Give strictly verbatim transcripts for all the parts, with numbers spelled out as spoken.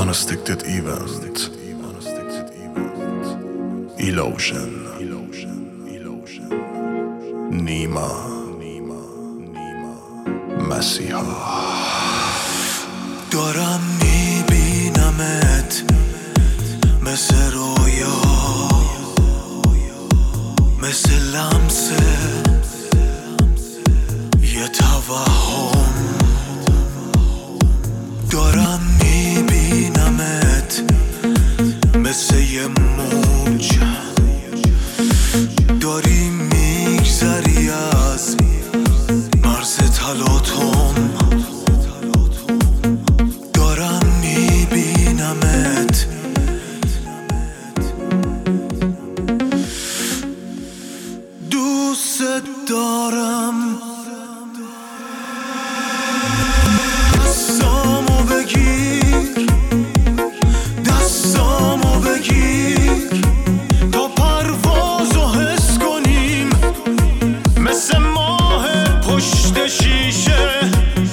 Unrestricted event. Illusion. نیما مسیحا. دارم میبینمت مثل رویا، مثل لمس یه توهم. دارم میبینمت مثل یه موج، داری میگذری از مرز تلاطم. دارم میبینمت دوست دارم. دستامو بگیر، دستامو بگیر تا پروازو حس کنیم، مثل ماه پشت شیشه.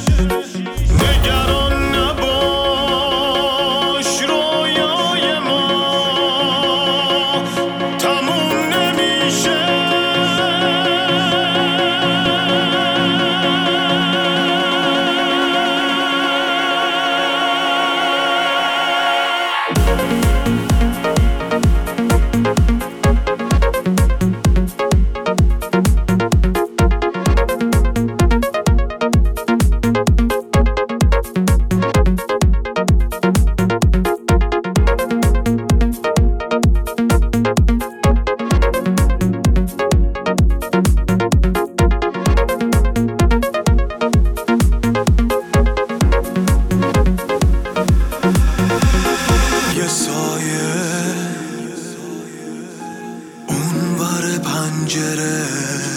نگران نباش، رویای ما تموم نمیشه. یه سایه اون ور پنجره،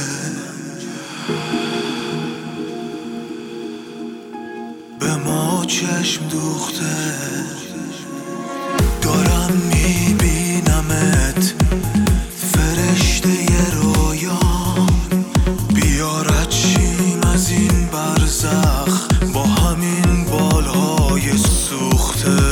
به ما چشم دوخته. دارم میبینمت فرشته ی رویا، بیا رد شیم از این برزخ با همین بالهای سوخته.